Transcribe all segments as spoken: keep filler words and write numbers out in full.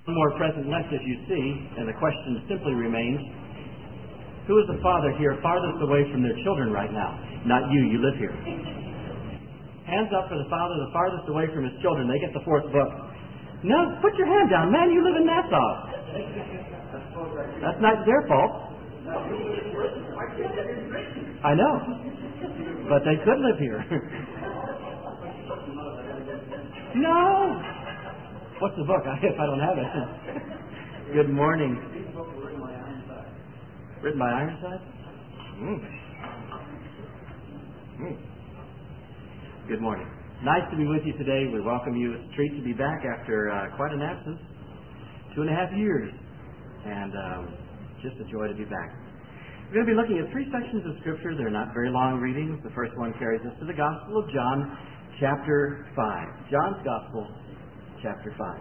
One more present left, as you see, and the question simply remains, who is the father here farthest away from their children right now? Not you, you live here. Hands up for the father the farthest away from his children. They get the fourth book. No, put your hand down. Man, you live in Nassau. That's not their fault. I know. But they could live here. No. What's the book? I guess I don't have it. Good morning. Written by Ironside? Mm. Mm. Good morning. Nice to be with you today. We welcome you. It's a treat to be back after uh, quite an absence. Two and a half years. And um, just a joy to be back. We're going to be looking at three sections of Scripture. They're not very long readings. The first one carries us to the Gospel of John, chapter five. John's Gospel, chapter five.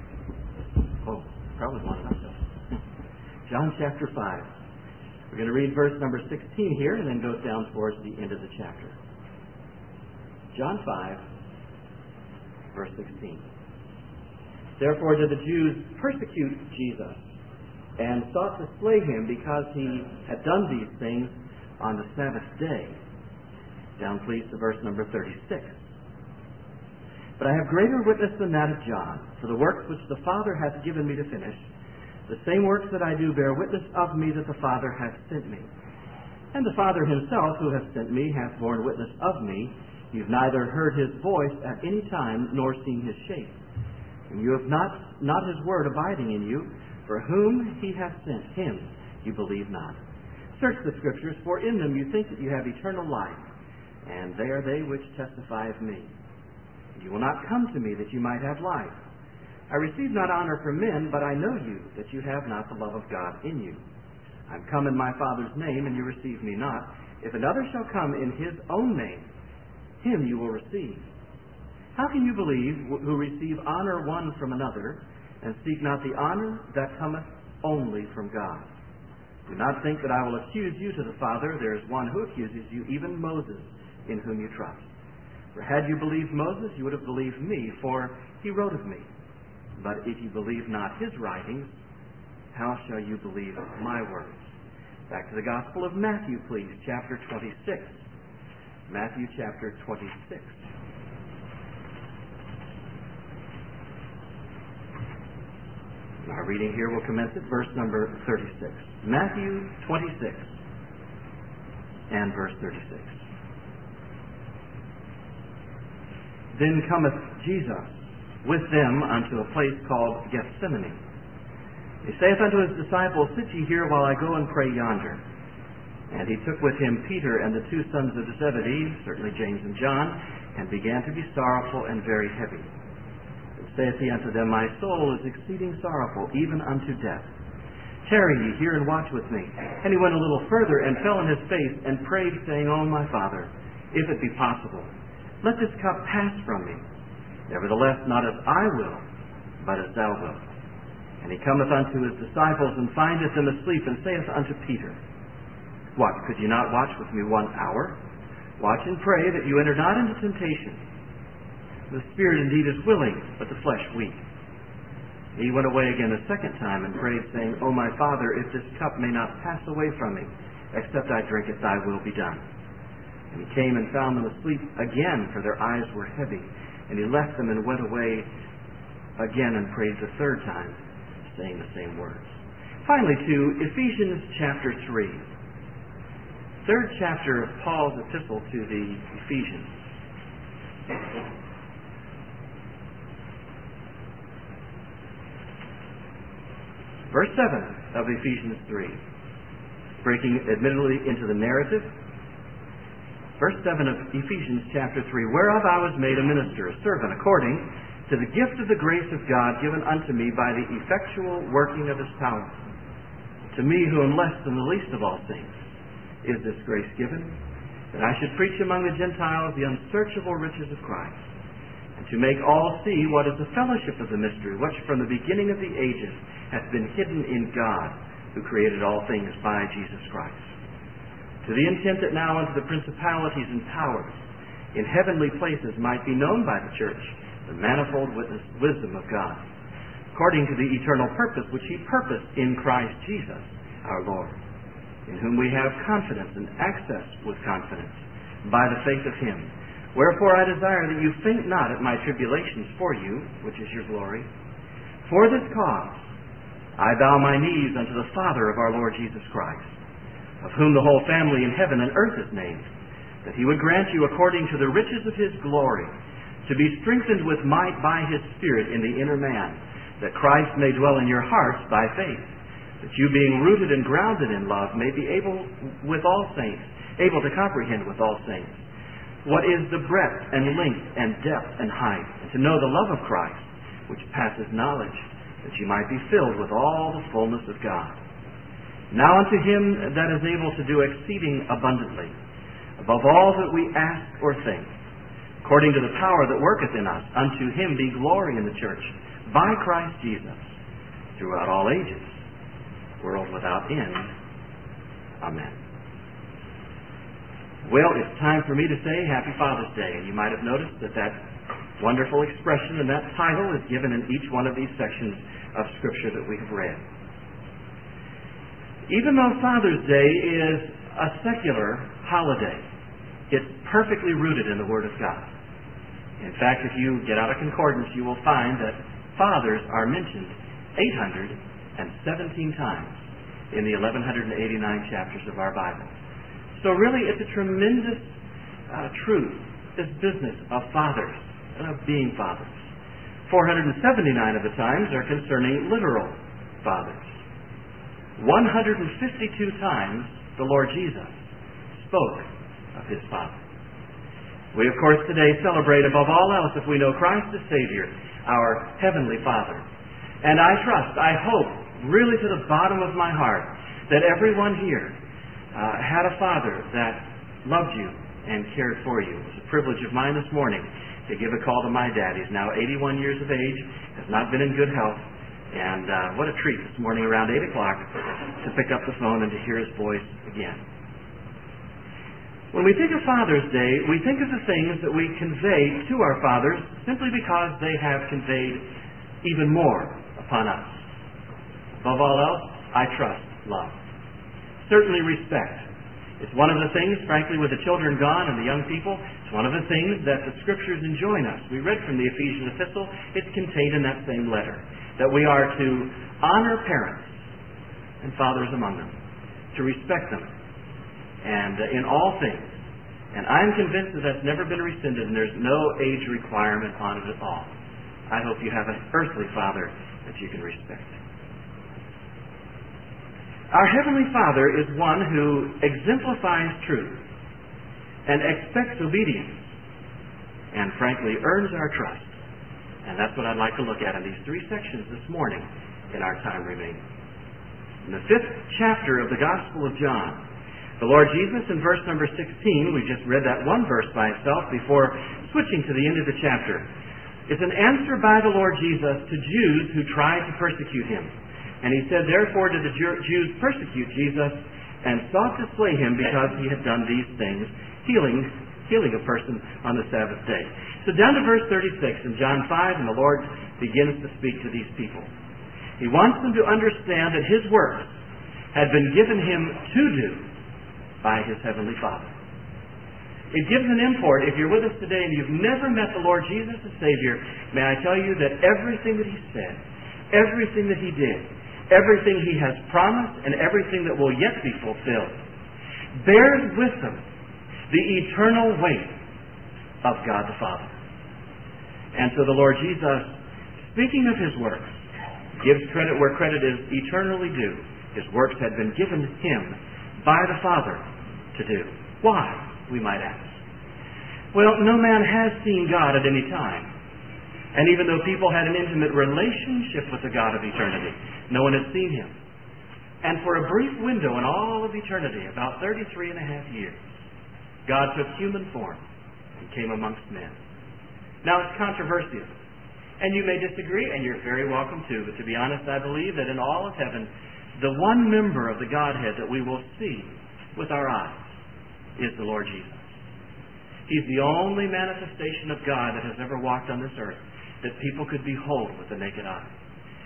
Oh, probably one enough though. John chapter five. We're going to read verse number sixteen here and then go down towards the end of the chapter. John five, verse sixteen. Therefore did the Jews persecute Jesus and sought to slay him because he had done these things on the Sabbath day. Down please to verse number thirty-six. But I have greater witness than that of John, for the works which the Father hath given me to finish, the same works that I do bear witness of me that the Father hath sent me. And the Father himself, who hath sent me, hath borne witness of me. You've neither heard his voice at any time, nor seen his shape. And you have not, not his word abiding in you, for whom he hath sent, him you believe not. Search the Scriptures, for in them you think that you have eternal life, and they are they which testify of me. You will not come to me that you might have life. I receive not honor from men, but I know you, that you have not the love of God in you. I am come in my Father's name, and you receive me not. If another shall come in his own name, him you will receive. How can you believe who receive honor one from another, and seek not the honor that cometh only from God? Do not think that I will accuse you to the Father. There is one who accuses you, even Moses, in whom you trust. For had you believed Moses, you would have believed me, for he wrote of me. But if you believe not his writings, how shall you believe my words? Back to the Gospel of Matthew, please, chapter twenty-six. Matthew chapter twenty-six. Our reading here will commence at verse number thirty-six. Matthew twenty-six and verse thirty-six. Then cometh Jesus with them unto a place called Gethsemane. He saith unto his disciples, Sit ye here while I go and pray yonder. And he took with him Peter and the two sons of Zebedee, certainly James and John, and began to be sorrowful and very heavy. And saith he unto them, My soul is exceeding sorrowful, even unto death. Tarry ye here and watch with me. And he went a little further and fell on his face and prayed, saying, O my Father, if it be possible, let this cup pass from me. Nevertheless, not as I will, but as thou wilt. And he cometh unto his disciples, and findeth them asleep, and saith unto Peter, What, could ye not watch with me one hour? Watch and pray, that you enter not into temptation. The spirit indeed is willing, but the flesh weak. He went away again a second time, and prayed, saying, O my Father, if this cup may not pass away from me, except I drink it, thy will be done. And he came and found them asleep again, for their eyes were heavy. And he left them and went away again and prayed the third time, saying the same words. Finally, to Ephesians chapter three. Third chapter of Paul's epistle to the Ephesians. Verse seven of Ephesians three. Breaking admittedly into the narrative. Verse seven of Ephesians chapter three, Whereof I was made a minister, a servant, according to the gift of the grace of God given unto me by the effectual working of his power. To me, who am less than the least of all saints, is this grace given, that I should preach among the Gentiles the unsearchable riches of Christ, and to make all see what is the fellowship of the mystery, which from the beginning of the ages hath been hidden in God, who created all things by Jesus Christ. To the intent that now unto the principalities and powers in heavenly places might be known by the church the manifold witness, wisdom of God, according to the eternal purpose which he purposed in Christ Jesus our Lord, in whom we have confidence and access with confidence by the faith of him. Wherefore I desire that you faint not at my tribulations for you, which is your glory. For this cause I bow my knees unto the Father of our Lord Jesus Christ, of whom the whole family in heaven and earth is named, that he would grant you according to the riches of his glory to be strengthened with might by his Spirit in the inner man, that Christ may dwell in your hearts by faith, that you being rooted and grounded in love may be able with all saints, able to comprehend with all saints what is the breadth and length and depth and height, and to know the love of Christ, which passes knowledge, that you might be filled with all the fullness of God. Now unto him that is able to do exceeding abundantly, above all that we ask or think, according to the power that worketh in us, unto him be glory in the church, by Christ Jesus, throughout all ages, world without end. Amen. Well, it's time for me to say Happy Father's Day, and you might have noticed that that wonderful expression and that title is given in each one of these sections of Scripture that we have read. Even though Father's Day is a secular holiday, it's perfectly rooted in the Word of God. In fact, if you get out a concordance, you will find that fathers are mentioned eight hundred seventeen times in the eleven eighty-nine chapters of our Bible. So really, it's a tremendous uh, truth, this business of fathers, of being fathers. four hundred seventy-nine of the times are concerning literal fathers. one hundred fifty-two times the Lord Jesus spoke of his Father. We, of course, today celebrate above all else if we know Christ as Savior, our Heavenly Father. And I trust, I hope, really to the bottom of my heart, that everyone here uh, had a father that loved you and cared for you. It was a privilege of mine this morning to give a call to my dad. He's now eighty-one years of age, has not been in good health, and uh, what a treat this morning around eight o'clock to pick up the phone and to hear his voice again. When we think of Father's Day, we think of the things that we convey to our fathers simply because they have conveyed even more upon us. Above all else, I trust love. Certainly respect. It's one of the things, frankly, with the children gone and the young people, it's one of the things that the Scriptures enjoin us. We read from the Ephesian epistle, it's contained in that same letter, that we are to honor parents and fathers among them, to respect them, and uh, in all things. And I'm convinced that that's never been rescinded, and there's no age requirement on it at all. I hope you have an earthly father that you can respect. Our Heavenly Father is one who exemplifies truth and expects obedience and, frankly, earns our trust. And that's what I'd like to look at in these three sections this morning in our time remaining. In the fifth chapter of the Gospel of John, the Lord Jesus, in verse number sixteen, we just read that one verse by itself before switching to the end of the chapter, is an answer by the Lord Jesus to Jews who tried to persecute him. And he said, therefore did the Jews persecute Jesus and sought to slay him because he had done these things, healing, healing a person on the Sabbath day. So down to verse thirty-six in John five, and the Lord begins to speak to these people. He wants them to understand that his works had been given him to do by his Heavenly Father. It gives an import. If you're with us today and you've never met the Lord Jesus as Savior, may I tell you that everything that he said, everything that he did, everything he has promised, and everything that will yet be fulfilled bears with them the eternal weight of God the Father. And so the Lord Jesus, speaking of his works, gives credit where credit is eternally due. His works had been given him by the Father to do. Why, we might ask? Well, no man has seen God at any time. And even though people had an intimate relationship with the God of eternity, no one had seen him. And for a brief window in all of eternity, about thirty-three and a half years, God took human form and came amongst men. Now, it's controversial. And you may disagree, and you're very welcome to. But to be honest, I believe that in all of heaven, the one member of the Godhead that we will see with our eyes is the Lord Jesus. He's the only manifestation of God that has ever walked on this earth that people could behold with the naked eye.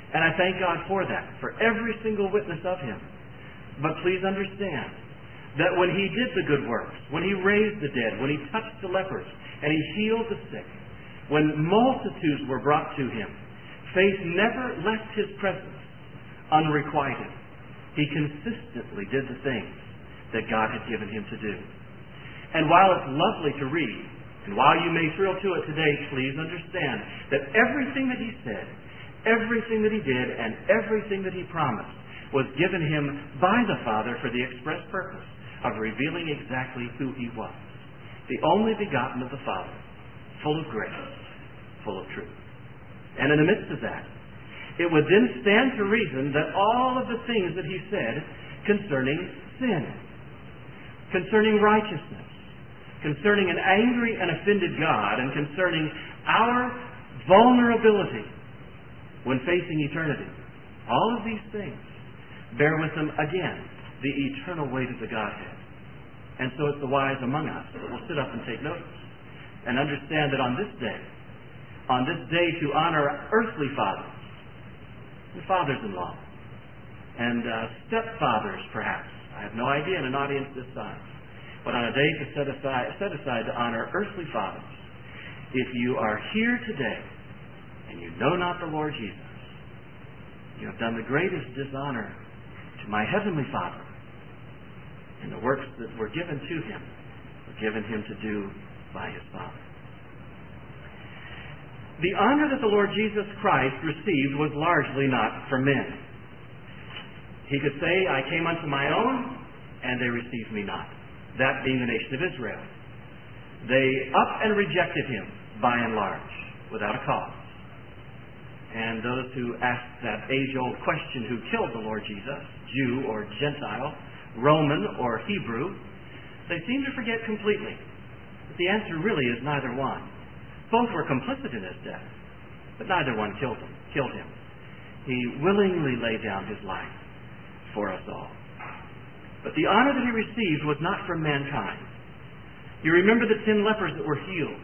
And I thank God for that, for every single witness of Him. But please understand that when He did the good works, when He raised the dead, when He touched the lepers, and He healed the sick, when multitudes were brought to Him, faith never left His presence unrequited. He consistently did the things that God had given Him to do. And while it's lovely to read, and while you may thrill to it today, please understand that everything that He said, everything that He did, and everything that He promised was given Him by the Father for the express purpose of revealing exactly who He was. The only begotten of the Father, full of grace, full of truth. And in the midst of that, it would then stand to reason that all of the things that He said concerning sin, concerning righteousness, concerning an angry and offended God, and concerning our vulnerability when facing eternity, all of these things bear with them, again, the eternal weight of the Godhead. And so it's the wise among us that will sit up and take notice and understand that on this day, on this day to honor earthly fathers, and fathers-in-law, and uh, stepfathers, perhaps. I have no idea in an audience this size. But on a day to set aside, set aside to honor earthly fathers, if you are here today and you know not the Lord Jesus, you have done the greatest dishonor to my Heavenly Father. And the works that were given to Him were given Him to do by His Father. The honor that the Lord Jesus Christ received was largely not from men. He could say, I came unto my own, and they received me not. That being the nation of Israel. They up and rejected Him, by and large, without a cause. And those who asked that age-old question, who killed the Lord Jesus, Jew or Gentile, Roman or Hebrew, they seem to forget completely that the answer really is neither one. Both were complicit in His death, but neither one killed him. Killed him. He willingly laid down His life for us all. But the honor that He received was not from mankind. You remember the ten lepers that were healed.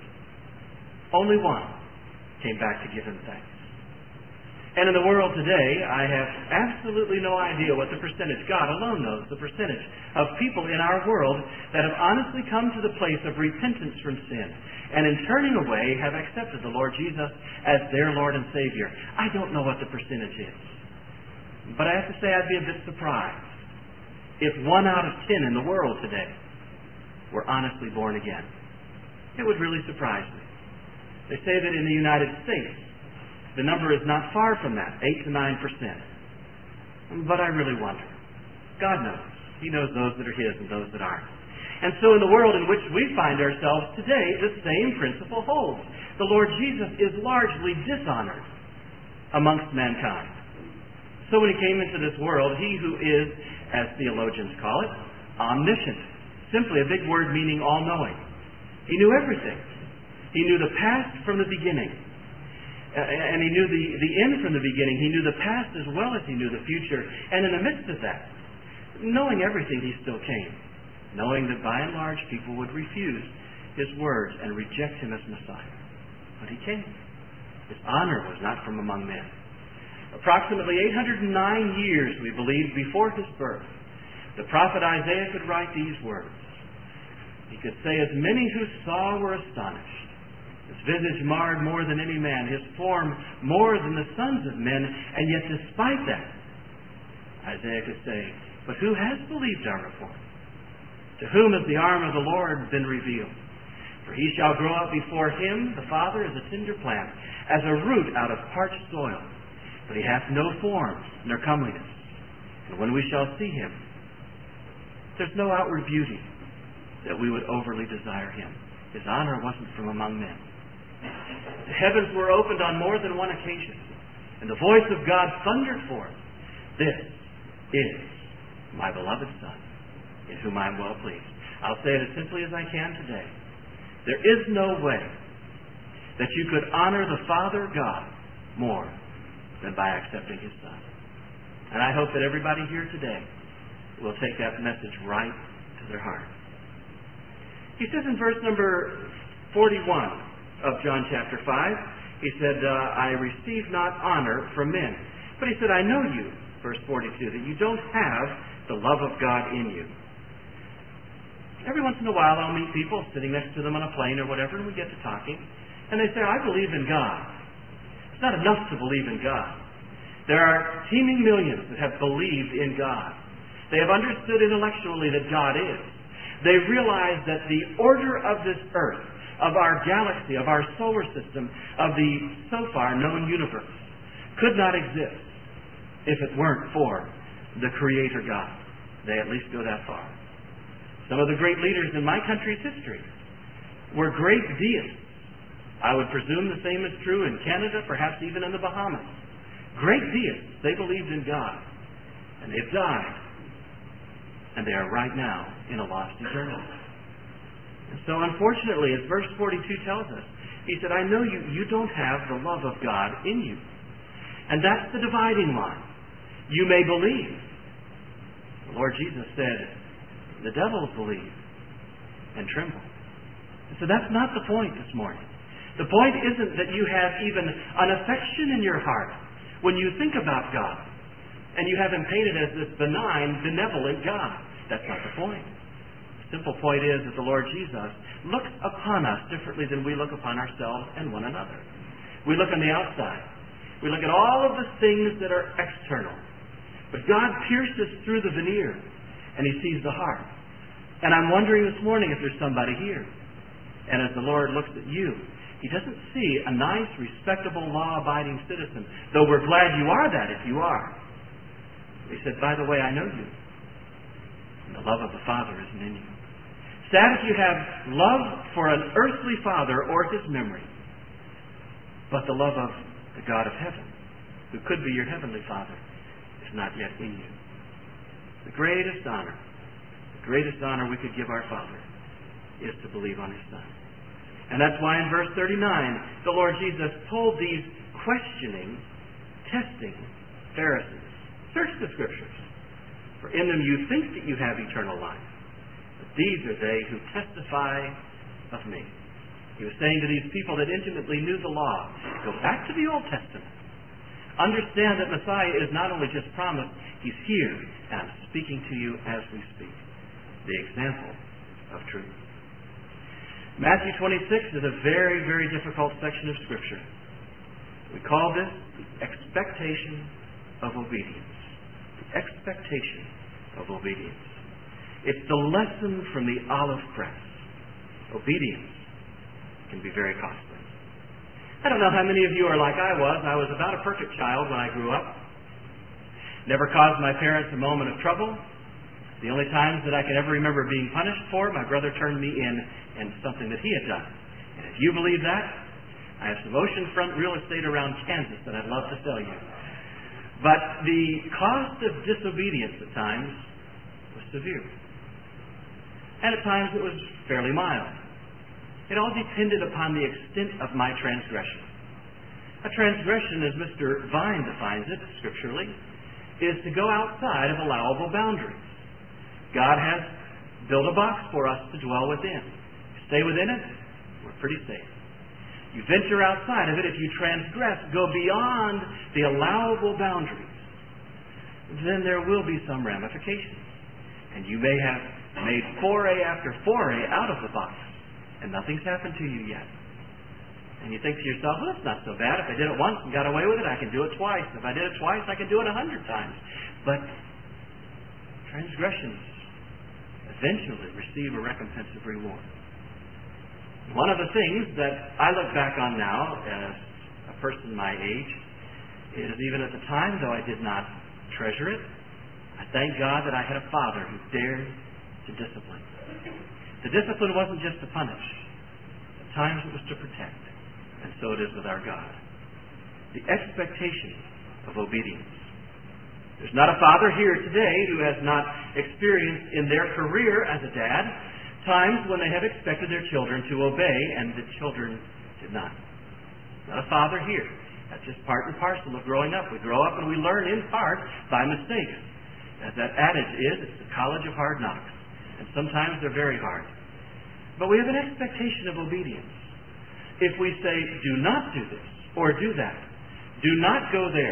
Only one came back to give Him thanks. And in the world today, I have absolutely no idea what the percentage, God alone knows the percentage, of people in our world that have honestly come to the place of repentance from sin, and in turning away have accepted the Lord Jesus as their Lord and Savior. I don't know what the percentage is. But I have to say I'd be a bit surprised if one out of ten in the world today were honestly born again. It would really surprise me. They say that in the United States, the number is not far from that, eight to nine percent. But I really wonder. God knows. He knows those that are His and those that aren't. And so in the world in which we find ourselves today, the same principle holds. The Lord Jesus is largely dishonored amongst mankind. So when He came into this world, He who is, as theologians call it, omniscient, simply a big word meaning all-knowing. He knew everything. He knew the past from the beginning. And He knew the, the end from the beginning. He knew the past as well as He knew the future. And in the midst of that, knowing everything, He still came. Knowing that by and large people would refuse His words and reject Him as Messiah. But He came. His honor was not from among men. Approximately eight hundred nine years, we believe, before His birth, the prophet Isaiah could write these words. He could say, as many who saw were astonished. His visage marred more than any man, His form more than the sons of men, and yet despite that, Isaiah could say, but who has believed our report? To whom has the arm of the Lord been revealed? For He shall grow up before Him, the Father, as a tender plant, as a root out of parched soil. But He hath no form, nor comeliness. And when we shall see Him, there's no outward beauty that we would overly desire Him. His honor wasn't from among men. The heavens were opened on more than one occasion, and the voice of God thundered forth, this is my beloved Son, in whom I am well pleased. I'll say it as simply as I can today. There is no way that you could honor the Father God more than by accepting His Son. And I hope that everybody here today will take that message right to their heart. He says in verse number forty-one of John chapter five, He said, uh, I receive not honor from men. But he said, I know you, verse forty-two, that you don't have the love of God in you. Every once in a while I'll meet people sitting next to them on a plane or whatever, and we get to talking, and they say, I believe in God. It's not enough to believe in God. There are teeming millions that have believed in God. They have understood intellectually that God is. They realize that the order of this earth, of our galaxy, of our solar system, of the so far known universe, could not exist if it weren't for the Creator God. They at least go that far. Some of the great leaders in my country's history were great deists. I would presume the same is true in Canada, perhaps even in the Bahamas. Great deists. They believed in God. And they've died. And they are right now in a lost eternity. And so unfortunately, as verse forty-two tells us, he said, I know you, you don't have the love of God in you. And that's the dividing line. You may believe. The Lord Jesus said, the devils believe and tremble. So that's not the point this morning. The point isn't that you have even an affection in your heart when you think about God and you have Him painted as this benign, benevolent God. That's not the point. The simple point is that the Lord Jesus looks upon us differently than we look upon ourselves and one another. We look on the outside. We look at all of the things that are external. But God pierces through the veneer and He sees the heart. And I'm wondering this morning if there's somebody here. And as the Lord looks at you, He doesn't see a nice, respectable, law-abiding citizen, though we're glad you are that if you are. He said, by the way, I know you. And the love of the Father isn't in you. Sad if you have love for an earthly father or his memory, but the love of the God of heaven, who could be your heavenly Father, is not yet in you. The greatest honor, the greatest honor we could give our Father is to believe on His Son. And that's why in verse thirty-nine, the Lord Jesus told these questioning, testing Pharisees, search the Scriptures, for in them you think that you have eternal life, but these are they who testify of me. He was saying to these people that intimately knew the law, go back to the Old Testament. Understand that Messiah is not only just promised, He's here, and I'm speaking to you as we speak. The example of truth. Matthew twenty-six is a very, very difficult section of Scripture. We call this the expectation of obedience. The expectation of obedience. It's the lesson from the olive press. Obedience can be very costly. I don't know how many of you are like I was. I was about a perfect child when I grew up. Never caused my parents a moment of trouble. The only times that I can ever remember being punished for, my brother turned me in in something that he had done. And if you believe that, I have some oceanfront real estate around Kansas that I'd love to sell you. But the cost of disobedience at times was severe. And at times it was fairly mild. It all depended upon the extent of my transgression. A transgression, as Mister Vine defines it scripturally, is to go outside of allowable boundaries. God has built a box for us to dwell within. Stay within it, we're pretty safe. You venture outside of it, if you transgress, go beyond the allowable boundaries, then there will be some ramifications. And you may have made foray after foray out of the box, and nothing's happened to you yet. And you think to yourself, well, that's not so bad. If I did it once and got away with it, I can do it twice. If I did it twice, I can do it a hundred times. But transgressions eventually receive a recompense of reward. One of the things that I look back on now as a person my age is, even at the time, though I did not treasure it, I thank God that I had a father who dared to discipline. The discipline wasn't just to punish. At times it was to protect. And so it is with our God. The expectation of obedience. There's not a father here today who has not experienced in their career as a dad times when they have expected their children to obey and the children did not. Not a father here. That's just part and parcel of growing up. We grow up and we learn in part by mistakes. As that adage is, it's the college of hard knocks. And sometimes they're very hard. But we have an expectation of obedience. If we say, do not do this or do that, do not go there,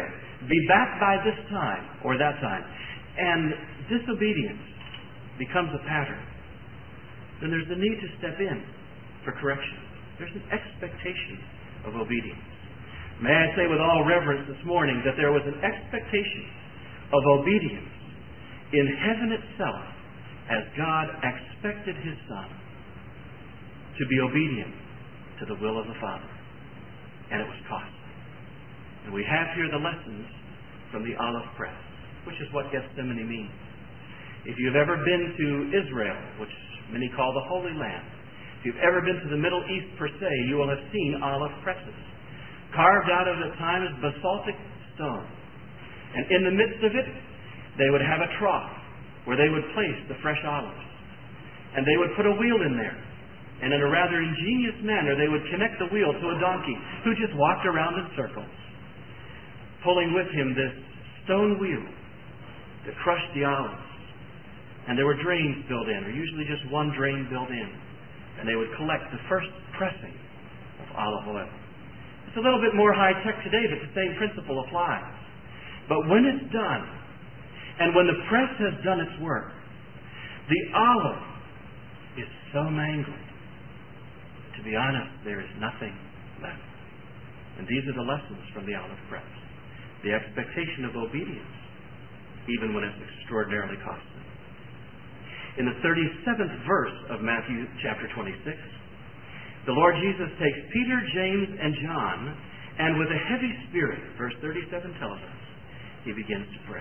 be back by this time or that time, and disobedience becomes a pattern, then there's the need to step in for correction. There's an expectation of obedience. May I say with all reverence this morning that there was an expectation of obedience in heaven itself as God expected His Son to be obedient to the will of the Father. And it was costly. And we have here the lessons from the olive press, which is what Gethsemane means. If you've ever been to Israel, which many call the Holy Land, if you've ever been to the Middle East per se, you will have seen olive presses, carved out of the time as basaltic stone. And in the midst of it, they would have a trough where they would place the fresh olives. And they would put a wheel in there. And in a rather ingenious manner, they would connect the wheel to a donkey who just walked around in circles, pulling with him this stone wheel that crushed the olives. And there were drains built in, or usually just one drain built in. And they would collect the first pressing of olive oil. It's a little bit more high-tech today, but the same principle applies. But when it's done, and when the press has done its work, the olive is so mangled. To be honest, there is nothing left. And these are the lessons from the olive press. The expectation of obedience, even when it's extraordinarily costly. In the thirty-seventh verse of Matthew chapter twenty-six, the Lord Jesus takes Peter, James, and John, and with a heavy spirit, verse thirty-seven tells us, He begins to pray.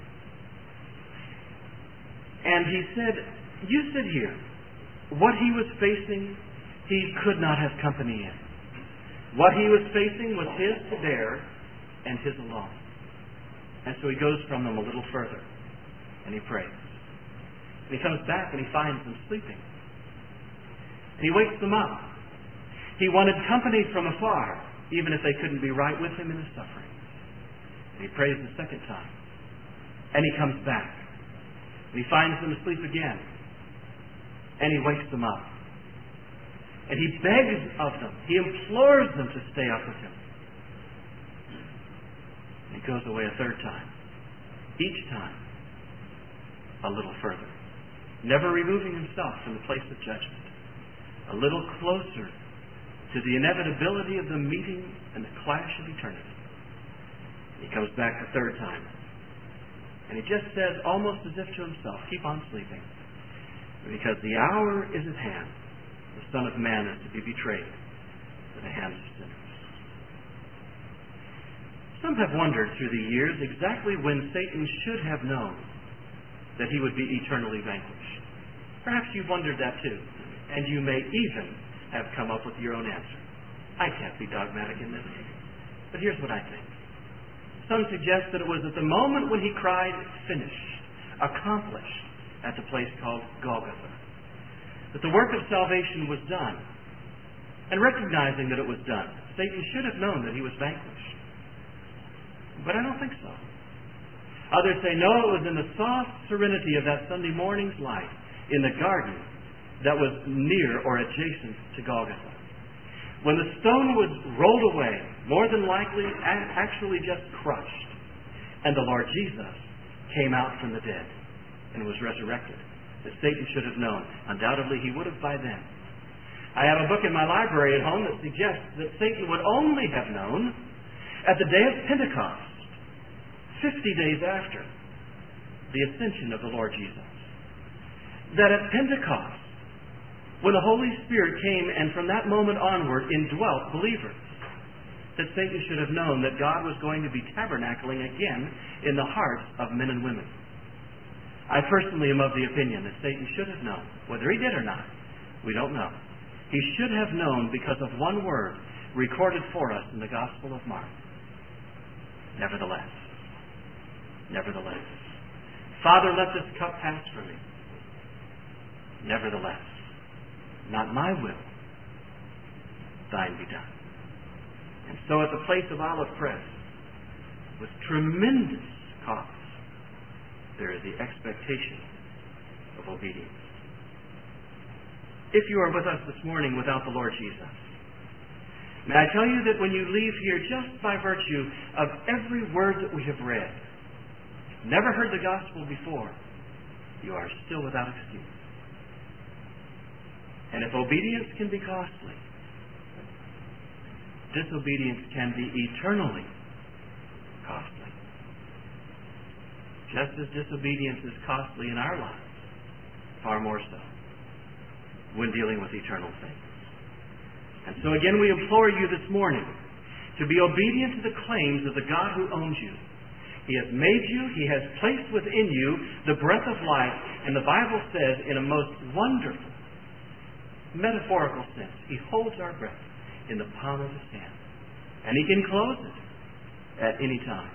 And He said, you sit here. What He was facing, He could not have company in. What He was facing was His to bear and His alone. And so He goes from them a little further, and He prays. And He comes back and He finds them sleeping. And He wakes them up. He wanted company from afar, even if they couldn't be right with Him in His suffering. And He prays the second time. And He comes back. And He finds them asleep again. And He wakes them up. And He begs of them. He implores them to stay up with Him. And He goes away a third time. Each time, a little further. Never removing Himself from the place of judgment. A little closer to the inevitability of the meeting and the clash of eternity. He comes back the third time. And He just says, almost as if to Himself, keep on sleeping. Because the hour is at hand. The Son of Man is to be betrayed to the hands of sinners. Some have wondered through the years exactly when Satan should have known that he would be eternally vanquished. Perhaps you've wondered that too. And you may even have come up with your own answer. I can't be dogmatic in this. But here's what I think. Some suggest that it was at the moment when He cried, finished, accomplished, at the place called Golgotha, that the work of salvation was done. And recognizing that it was done, Satan should have known that he was vanquished. But I don't think so. Others say, no, it was in the soft serenity of that Sunday morning's light in the garden that was near or adjacent to Golgotha. When the stone was rolled away, more than likely actually just crushed, and the Lord Jesus came out from the dead and was resurrected, that Satan should have known. Undoubtedly, he would have by then. I have a book in my library at home that suggests that Satan would only have known at the day of Pentecost, fifty days after the ascension of the Lord Jesus. That at Pentecost, when the Holy Spirit came and from that moment onward indwelt believers, that Satan should have known that God was going to be tabernacling again in the hearts of men and women. I personally am of the opinion that Satan should have known. Whether he did or not, we don't know. He should have known because of one word recorded for us in the Gospel of Mark. Nevertheless. Nevertheless. Father, let this cup pass from me. Nevertheless. Not my will, thine be done. And so at the place of olive press, with tremendous cost, there is the expectation of obedience. If you are with us this morning without the Lord Jesus, May I tell you that when you leave here, just by virtue of every word that we have read, never heard the gospel before, you are still without excuse. And if obedience can be costly, disobedience can be eternally costly. Just as disobedience is costly in our lives, far more so when dealing with eternal things. And so again we implore you this morning to be obedient to the claims of the God who owns you. He has made you, He has placed within you the breath of life, and the Bible says in a most wonderful, metaphorical sense, He holds our breath in the palm of His hand. And He can close it at any time.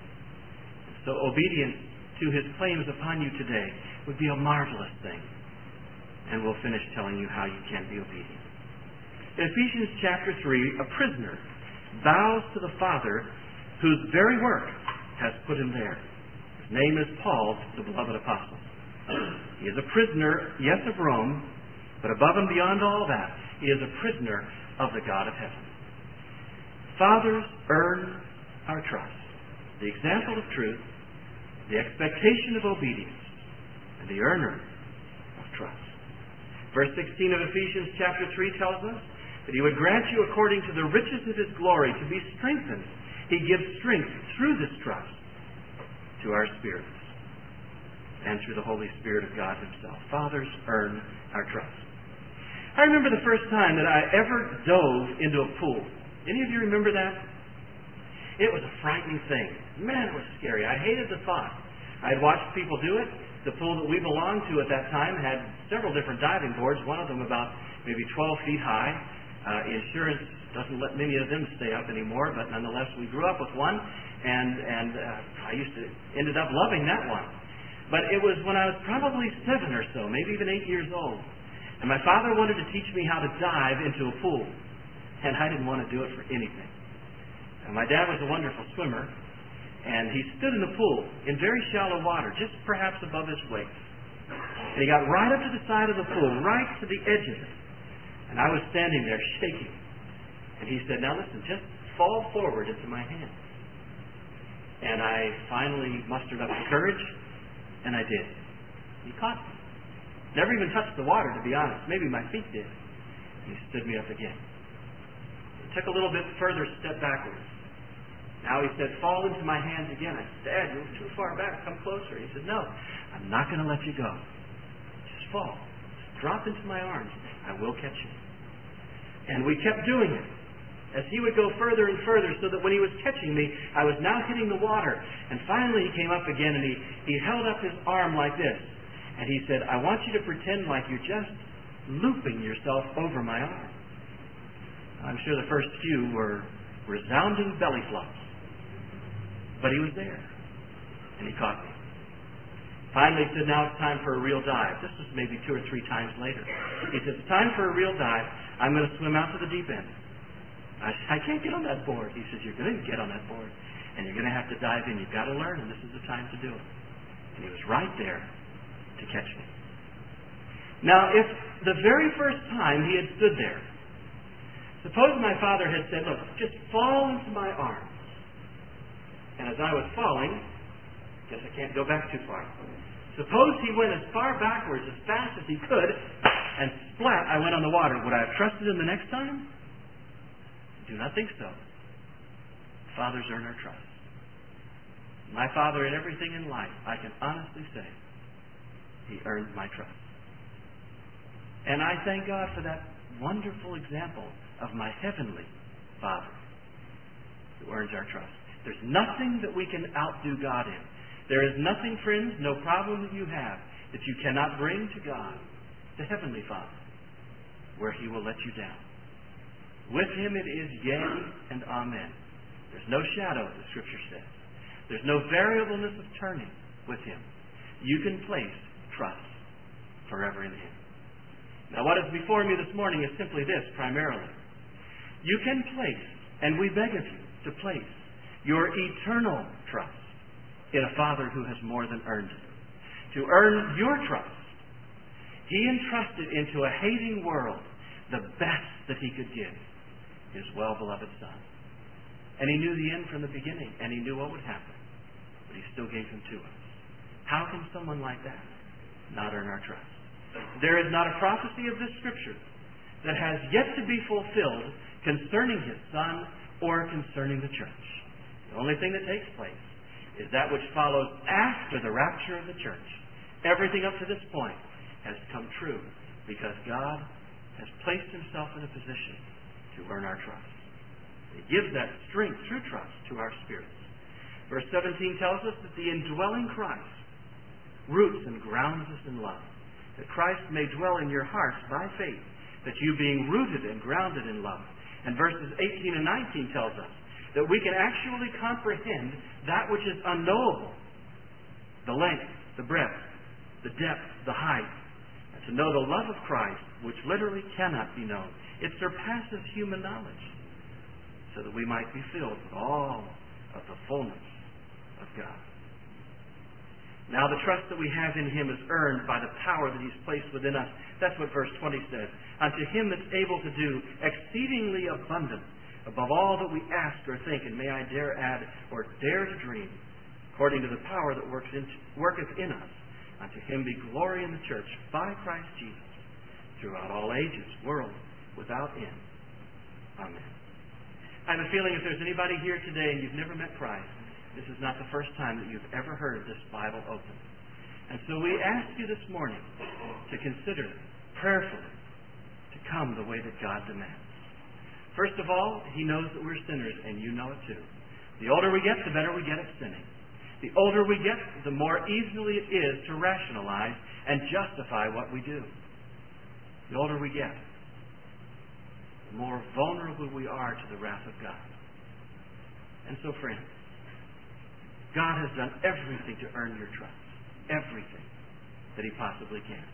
So obedience to His claims upon you today would be a marvelous thing. And we'll finish telling you how you can be obedient. In Ephesians chapter three, a prisoner bows to the Father whose very work has put him there. His name is Paul, the beloved apostle. He is a prisoner, yes, of Rome, but above and beyond all that, he is a prisoner of the God of heaven. Fathers earn our trust. The example of truth, the expectation of obedience, and the earner of trust. Verse sixteen of Ephesians chapter three tells us that He would grant you according to the riches of His glory to be strengthened. He gives strength through this trust to our spirits and through the Holy Spirit of God Himself. Fathers earn our trust. I remember the first time that I ever dove into a pool. Any of you remember that? It was a frightening thing. Man, it was scary. I hated the thought. I had watched people do it. The pool that we belonged to at that time had several different diving boards, one of them about maybe twelve feet high. Uh, insurance doesn't let many of them stay up anymore, but nonetheless we grew up with one, and, and uh, I used to ended up loving that one. But it was when I was probably seven or so, maybe even eight years old, and my father wanted to teach me how to dive into a pool, and I didn't want to do it for anything. And my dad was a wonderful swimmer, and he stood in the pool in very shallow water, just perhaps above his waist. And he got right up to the side of the pool, right to the edge of it. And I was standing there shaking. And he said, "Now listen, just fall forward into my hands." And I finally mustered up the courage, and I did. He caught me. Never even touched the water, to be honest. Maybe my feet did. And he stood me up again. He took a little bit further step backwards. Now he said, "Fall into my hands again." I said, "Dad, you're too far back. Come closer." He said, "No, I'm not going to let you go. Just fall. Just drop into my arms. I will catch you." And we kept doing it as he would go further and further, so that when he was catching me, I was now hitting the water. And finally he came up again, and he, he held up his arm like this. And he said, "I want you to pretend like you're just looping yourself over my arm." I'm sure the first few were resounding belly flops. But he was there, and he caught me. Finally, he said, "Now it's time for a real dive." This was maybe two or three times later. He said, "It's time for a real dive. I'm going to swim out to the deep end." I said, "I can't get on that board." He says, "You're going to get on that board, and you're going to have to dive in. You've got to learn, and this is the time to do it." And he was right there to catch me. Now, if the very first time he had stood there, suppose my father had said, "Look, just fall into my arms." And as I was falling, guess I can't go back too far. Suppose he went as far backwards as fast as he could, and splat, I went on the water. Would I have trusted him the next time? Do not think so. Fathers earn our trust. My father in everything in life, I can honestly say, he earned my trust. And I thank God for that wonderful example of my heavenly Father who earns our trust. There's nothing that we can outdo God in. There is nothing, friends, no problem that you have that you cannot bring to God, the Heavenly Father, where He will let you down. With Him it is yea and amen. There's no shadow, the Scripture says. There's no variableness of turning with Him. You can place trust forever in Him. Now what is before me this morning is simply this, primarily. You can place, and we beg of you to place, your eternal trust in a Father who has more than earned it. To earn your trust, He entrusted into a hating world the best that He could give, his well-beloved Son. And he knew the end from the beginning, and he knew what would happen, but he still gave him to us. How can someone like that not earn our trust? There is not a prophecy of this Scripture that has yet to be fulfilled concerning his Son or concerning the church. The only thing that takes place is that which follows after the rapture of the church. Everything up to this point has come true because God has placed himself in a position to earn our trust. He gives that strength through trust to our spirits. Verse seventeen tells us that the indwelling Christ roots and grounds us in love, that Christ may dwell in your hearts by faith, that you being rooted and grounded in love. And verses eighteen and nineteen tells us that we can actually comprehend that which is unknowable, the length, the breadth, the depth, the height, and to know the love of Christ, which literally cannot be known. It surpasses human knowledge, so that we might be filled with all of the fullness of God. Now the trust that we have in him is earned by the power that he's placed within us. That's what verse twenty says. Unto him that's able to do exceedingly abundant above all that we ask or think, and may I dare add, or dare to dream, according to the power that works in, worketh in us. Unto him be glory in the church by Christ Jesus throughout all ages, world without end. Amen. I have a feeling if there's anybody here today and you've never met Christ, this is not the first time that you've ever heard this Bible open. And so we ask you this morning to consider prayerfully to come the way that God demands. First of all, he knows that we're sinners, and you know it too. The older we get, the better we get at sinning. The older we get, the more easily it is to rationalize and justify what we do. The older we get, the more vulnerable we are to the wrath of God. And so, friends, God has done everything to earn your trust. Everything that he possibly can.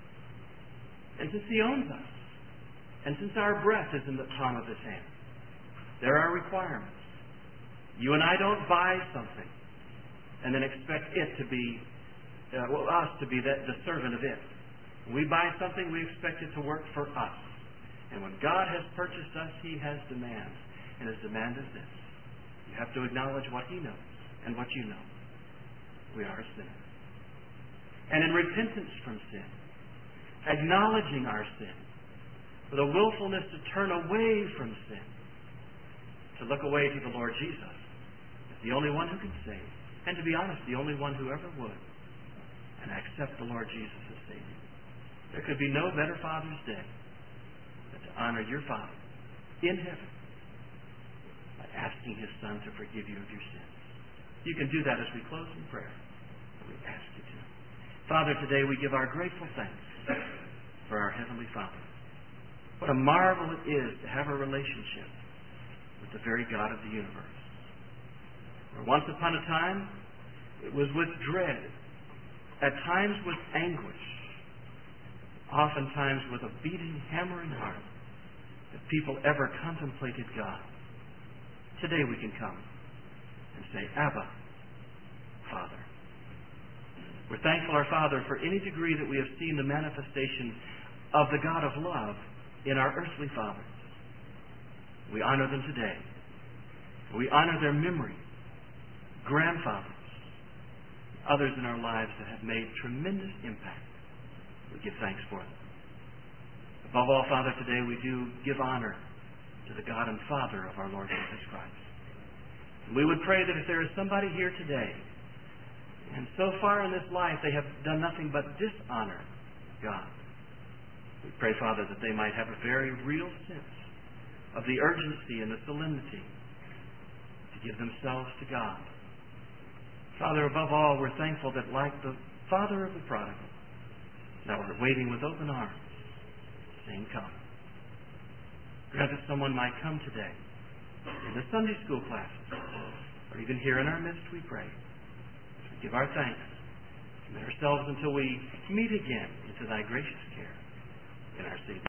And since he owns us, and since our breath is in the palm of his hand, there are requirements. You and I don't buy something and then expect it to be, uh, well, us to be the, the servant of it. When we buy something, we expect it to work for us. And when God has purchased us, he has demands. And his demand is this. You have to acknowledge what he knows and what you know. We are a sinner. And in repentance from sin, acknowledging our sin, with a willfulness to turn away from sin, to look away to the Lord Jesus as the only one who can save, and to be honest, the only one who ever would, and accept the Lord Jesus as Savior. There could be no better Father's Day than to honor your Father in heaven by asking his Son to forgive you of your sins. You can do that as we close in prayer. We ask you to. Father, today we give our grateful thanks for our Heavenly Father. What a marvel it is to have a relationship with the very God of the universe. Where once upon a time, it was with dread, at times with anguish, oftentimes with a beating, hammering heart, that people ever contemplated God. Today we can come and say, Abba, Father. We're thankful, our Father, for any degree that we have seen the manifestation of the God of love in our earthly fathers. We honor them today. We honor their memory, grandfathers, others in our lives that have made tremendous impact. We give thanks for them. Above all, Father, today we do give honor to the God and Father of our Lord Jesus Christ. And we would pray that if there is somebody here today, and so far in this life they have done nothing but dishonor God, we pray, Father, that they might have a very real sense of the urgency and the solemnity to give themselves to God. Father, above all, we're thankful that like the father of the prodigal, now we're waiting with open arms, saying, come. Grant that someone might come today in the Sunday school classes, or even here in our midst, we pray. As we give our thanks, commit ourselves until we meet again into thy gracious care in our Savior.